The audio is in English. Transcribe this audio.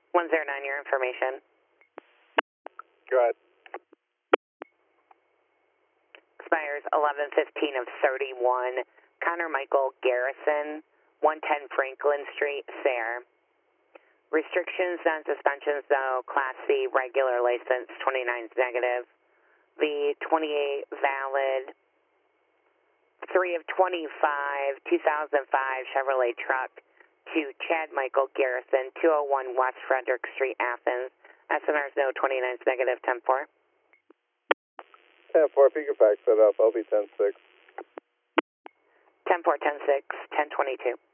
109, your information. Go ahead. Expires 11/15 of 31. Connor Michael Garrison, 110 Franklin Street, Sayre. Restrictions on suspensions, though, Class C, regular license, 29 is negative. The 28 valid. 3 of 25, 2005 Chevrolet truck to Chad Michael Garrison, 201 West Frederick Street, Athens. SMR's no, 29 is negative, 10-4. 10-4, if you could fax that up, I'll be 10-6. 10-4, 10-6, 10-22.